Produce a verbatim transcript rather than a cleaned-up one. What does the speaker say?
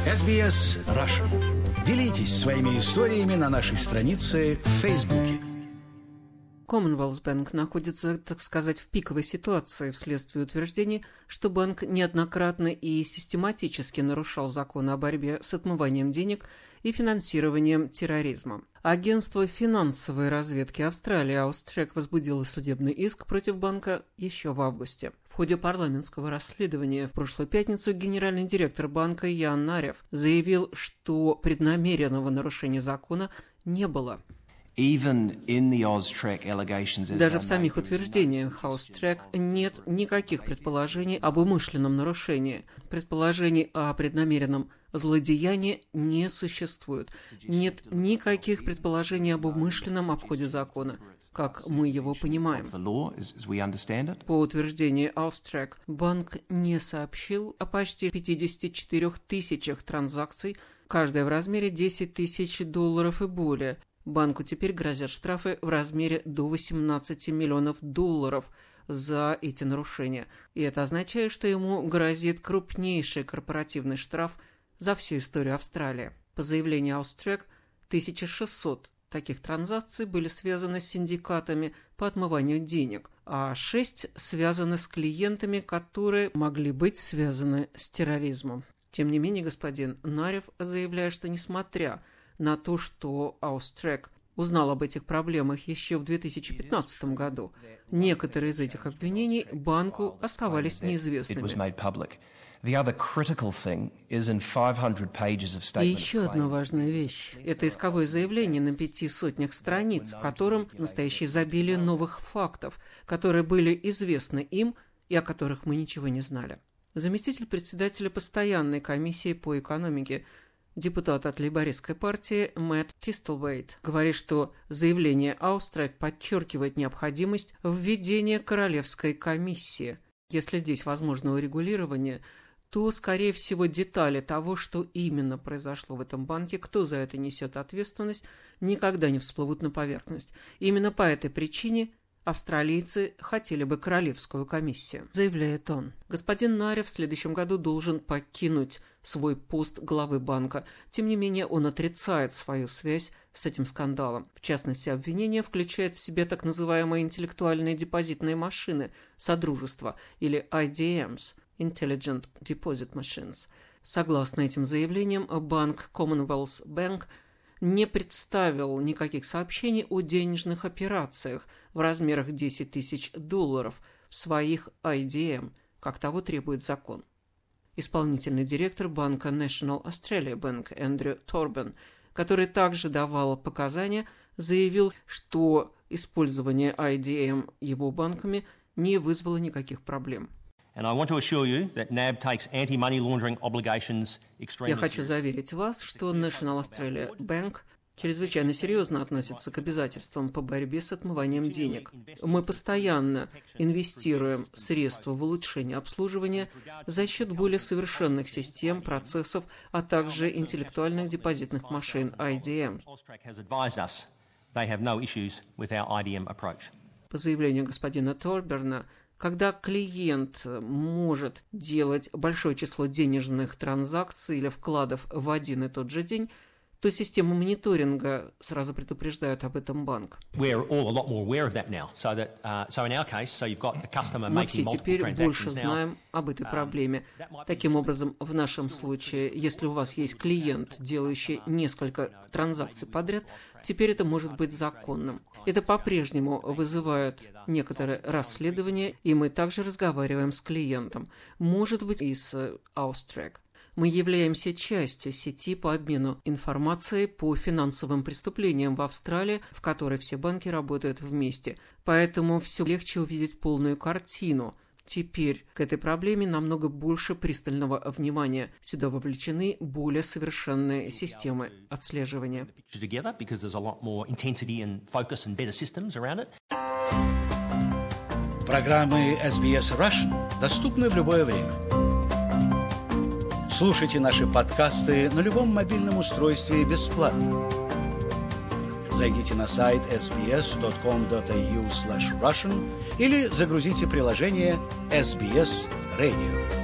эс би эс Russian. Делитесь своими историями на нашей странице в Фейсбуке. Commonwealth Bank находится, так сказать, в пиковой ситуации вследствие утверждений, что банк неоднократно и систематически нарушал законы о борьбе с отмыванием денег и финансированием терроризма. Агентство финансовой разведки Австралии Austrek возбудило судебный иск против банка еще в августе. В ходе парламентского расследования в прошлую пятницу генеральный директор банка Ян Нарев заявил, что преднамеренного нарушения закона не было. Даже в самих утверждениях Austrek нет никаких предположений об умышленном нарушении. Предположений о преднамеренном злодеянии не существует. Нет никаких предположений об умышленном обходе закона, как мы его понимаем. По утверждению Austrek, банк не сообщил о почти пятидесяти четырёх тысячах транзакций, каждая в размере десять тысяч долларов и более. Банку теперь грозят штрафы в размере до восемнадцати миллионов долларов за эти нарушения. И это означает, что ему грозит крупнейший корпоративный штраф за всю историю Австралии. По заявлению Austrek, тысяча шестьсот таких транзакций были связаны с синдикатами по отмыванию денег, а шесть связаны с клиентами, которые могли быть связаны с терроризмом. Тем не менее, господин Нарев заявляет, что несмотря на то, что Austrek узнал об этих проблемах еще в две тысячи пятнадцатом году, некоторые из этих обвинений банку оставались неизвестными. И еще одна важная вещь – это исковое заявление на пяти сотнях страниц, в котором настоящее изобилие новых фактов, которые были известны им и о которых мы ничего не знали. Заместитель председателя постоянной комиссии по экономике, депутат от лейбористской партии Мэтт Тистлвейт, говорит, что заявление Austrek подчеркивает необходимость введения королевской комиссии. Если здесь возможно урегулирование, то, скорее всего, детали того, что именно произошло в этом банке, кто за это несет ответственность, никогда не всплывут на поверхность. Именно по этой причине австралийцы хотели бы королевскую комиссию, заявляет он. Господин Нарев в следующем году должен покинуть свой пост главы банка. Тем не менее, он отрицает свою связь с этим скандалом. В частности, обвинение включает в себя так называемые интеллектуальные депозитные машины Содружества, или ай ди эмс – Intelligent Deposit Machines. Согласно этим заявлениям, банк Commonwealth Bank не представил никаких сообщений о денежных операциях в размерах десять тысяч долларов в своих ай ди эм, как того требует закон. Исполнительный директор банка National Australia Bank Эндрю Торбен, который также давал показания, заявил, что использование ай ди эм его банками не вызвало никаких проблем. Я хочу заверить вас, что National Australia Bank чрезвычайно серьезно относится к обязательствам по борьбе с отмыванием денег. Мы постоянно инвестируем средства в улучшение обслуживания за счет более совершенных систем, процессов, а также интеллектуальных депозитных машин ай ди эм. По заявлению господина Торберна, когда клиент может делать большое число денежных транзакций или вкладов в один и тот же день, то система мониторинга сразу предупреждает об этом банк. Мы все теперь больше знаем об этой проблеме. Таким образом, в нашем случае, если у вас есть клиент, делающий несколько транзакций подряд, теперь это может быть законным. Это по-прежнему вызывает некоторое расследование, и мы также разговариваем с клиентом. Может быть, и с Austrek. Мы являемся частью сети по обмену информацией по финансовым преступлениям в Австралии, в которой все банки работают вместе. Поэтому все легче увидеть полную картину. Теперь к этой проблеме намного больше пристального внимания. Сюда вовлечены более совершенные системы отслеживания. Программы эс би эс Russian доступны в любое время. Слушайте наши подкасты на любом мобильном устройстве бесплатно. Зайдите на сайт эс би эс точка ком точка эй ю слэш Russian или загрузите приложение эс би эс Radio.